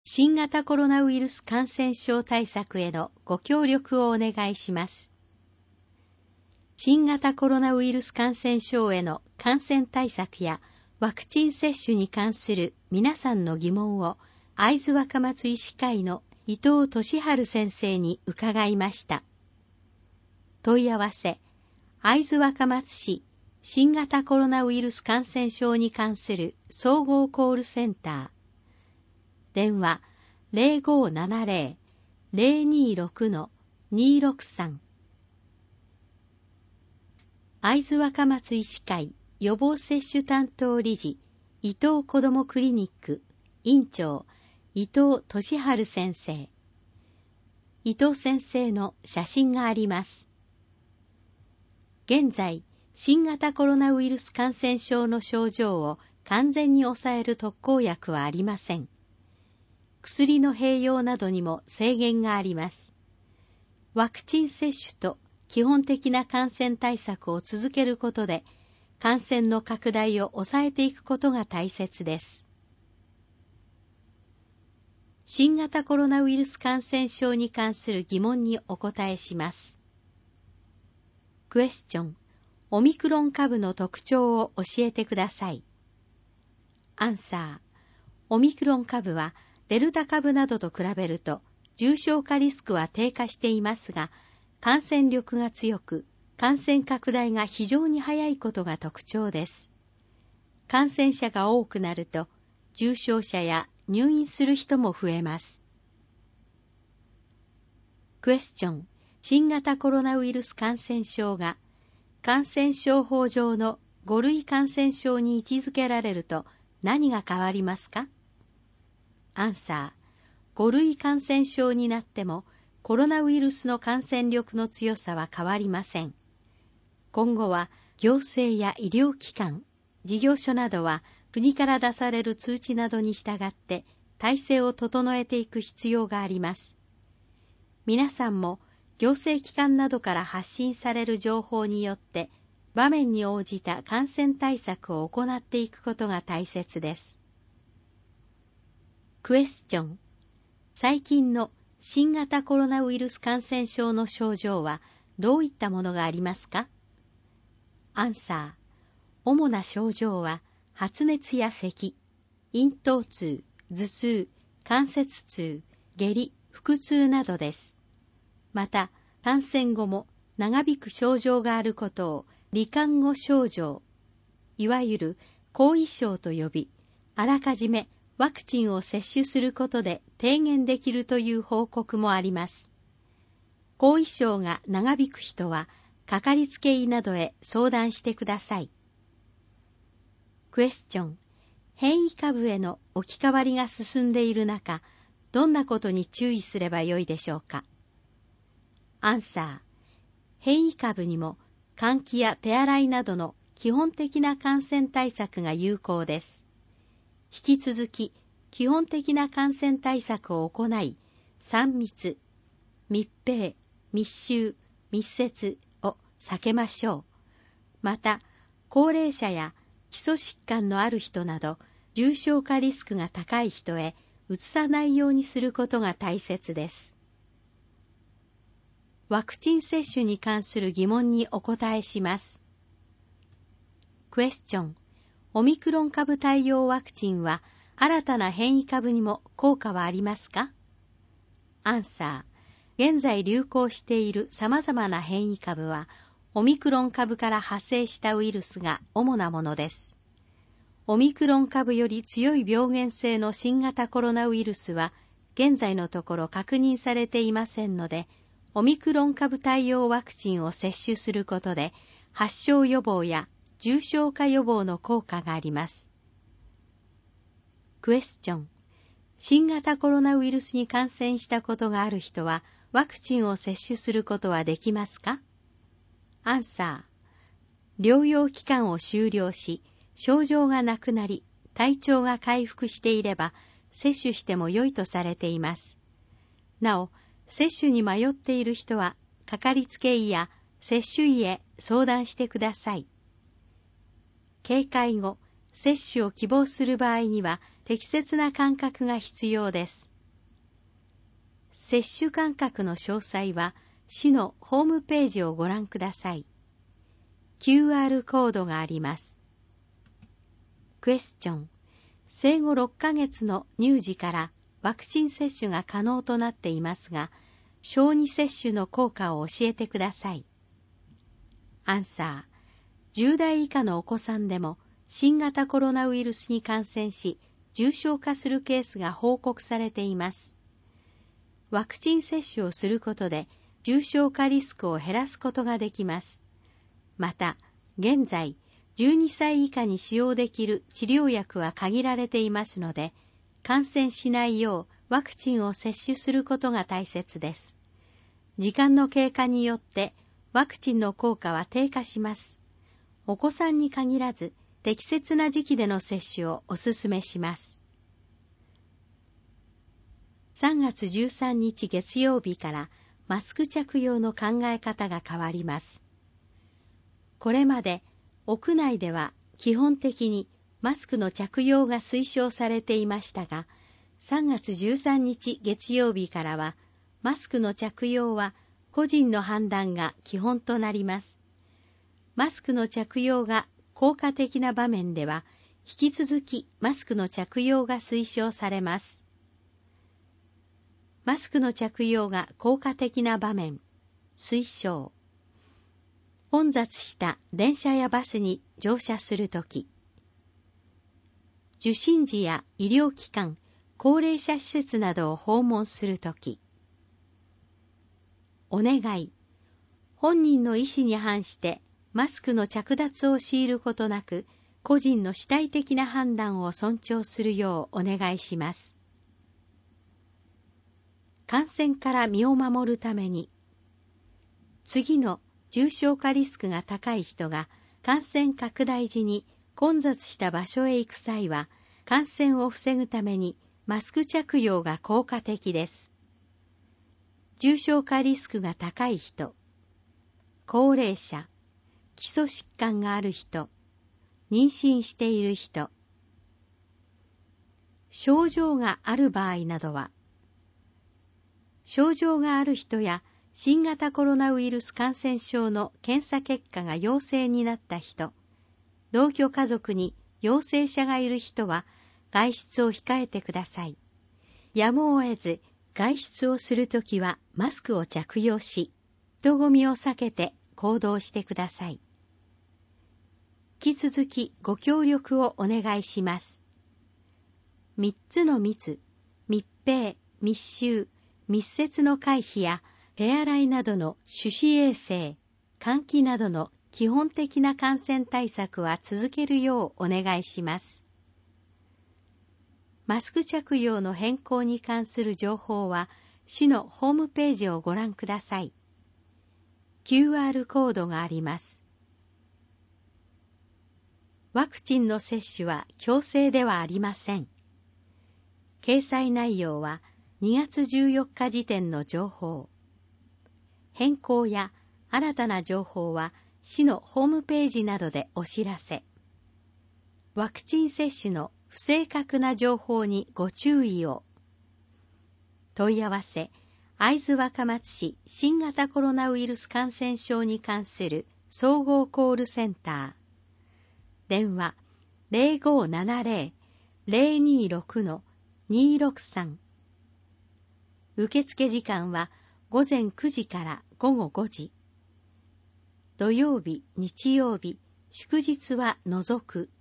新型コロナウイルス感染症対策へのご協力をお願いします。新型コロナウイルス感染症への感染対策やワクチン接種に関する皆さんの疑問を会津若松医師会の伊藤俊治先生に伺いました。問い合わせ、会津若松市新型コロナウイルス感染症に関する総合コールセンター。電話 0570-026-263。会津若松医師会予防接種担当理事伊藤こどもクリニック院長伊藤俊治先生。伊藤先生の写真があります。現在、新型コロナウイルス感染症の症状を完全に抑える特効薬はありません。薬の併用などにも制限があります。ワクチン接種と基本的な感染対策を続けることで、感染の拡大を抑えていくことが大切です。新型コロナウイルス感染症に関する疑問にお答えします。クエスチョン、オミクロン株の特徴を教えてください。アンサー、オミクロン株はデルタ株などと比べると重症化リスクは低下していますが、感染力が強く、感染拡大が非常に早いことが特徴です。感染者が多くなると、重症者や入院する人も増えます。クエスチョン、新型コロナウイルス感染症が感染症法上の5類感染症に位置づけられると何が変わりますか？アンサー、5類感染症になってもコロナウイルスの感染力の強さは変わりません。今後は行政や医療機関、事業所などは国から出される通知などに従って体制を整えていく必要があります。皆さんも行政機関などから発信される情報によって場面に応じた感染対策を行っていくことが大切です。クエスチョン、最近の新型コロナウイルス感染症の症状はどういったものがありますか？アンサー、主な症状は発熱や咳、咽頭痛、頭痛、関節痛、下痢、腹痛などです。また、感染後も長引く症状があることを罹患後症状、いわゆる後遺症と呼び、あらかじめワクチンを接種することで低減できるという報告もあります。後遺症が長引く人は、かかりつけ医などへ相談してください。クエスチョン、変異株への置き換わりが進んでいる中、どんなことに注意すればよいでしょうか？アンサー、変異株にも換気や手洗いなどの基本的な感染対策が有効です。引き続き基本的な感染対策を行い、3密、密閉、密集、密接を避けましょう。また、高齢者や基礎疾患のある人など、重症化リスクが高い人へうつさないようにすることが大切です。ワクチン接種に関する疑問にお答えします。クエスチョン、オミクロン株対応ワクチンは新たな変異株にも効果はありますか？アンサー、現在流行している様々な変異株はオミクロン株から派生したウイルスが主なものです。オミクロン株より強い病原性の新型コロナウイルスは現在のところ確認されていませんので、オミクロン株対応ワクチンを接種することで発症予防や重症化予防の効果があります。クエスチョン、新型コロナウイルスに感染したことがある人はワクチンを接種することはできますか？アンサー、療養期間を終了し、症状がなくなり、体調が回復していれば接種しても良いとされています。なお、接種に迷っている人は、かかりつけ医や接種医へ相談してください。警戒後、接種を希望する場合には適切な間隔が必要です。 接種間隔の詳細は市のホームページをご覧ください。QR コードがあります。クエスチョン。生後6ヶ月の乳児からワクチン接種が可能となっていますが、小児接種の効果を教えてください。アンサー。10代以下のお子さんでも新型コロナウイルスに感染し、重症化するケースが報告されています。ワクチン接種をすることで重症化リスクを減らすことができます。また、現在、12歳以下に使用できる治療薬は限られていますので、感染しないようワクチンを接種することが大切です。時間の経過によってワクチンの効果は低下します。お子さんに限らず、適切な時期での接種をお勧めします。3月13日月曜日からマスク着用の考え方が変わります。これまで屋内では基本的にマスクの着用が推奨されていましたが、3月13日月曜日からはマスクの着用は個人の判断が基本となります。マスクの着用が効果的な場面では、引き続きマスクの着用が推奨されます。マスクの着用が効果的な場面、推奨。混雑した電車やバスに乗車するとき、受診時や医療機関、高齢者施設などを訪問するとき、お願い。本人の意思に反してマスクの着脱を強いることなく、個人の主体的な判断を尊重するようお願いします。感染から身を守るために、次の重症化リスクが高い人が感染拡大時に混雑した場所へ行く際は、感染を防ぐためにマスク着用が効果的です。重症化リスクが高い人、高齢者、基礎疾患がある人、妊娠している人、症状がある場合などは、症状がある人や新型コロナウイルス感染症の検査結果が陽性になった人、同居家族に陽性者がいる人は外出を控えてください。やむを得ず外出をするときはマスクを着用し、人混みを避けて行動してください。引き続きご協力をお願いします。3つの密、密閉、密集、密接の回避や手洗いなどの手指衛生、換気などの基本的な感染対策は続けるようお願いします。マスク着用の変更に関する情報は市のホームページをご覧ください。QR コードがあります。ワクチンの接種は強制ではありません。掲載内容は2月14日時点の情報。変更や新たな情報は市のホームページなどでお知らせ。ワクチン接種の不正確な情報にご注意を。問い合わせ、会津若松市新型コロナウイルス感染症に関する総合コールセンター。電話 0570-026-263。受付時間は午前9時から午後5時。土曜日、日曜日、祝日は除く。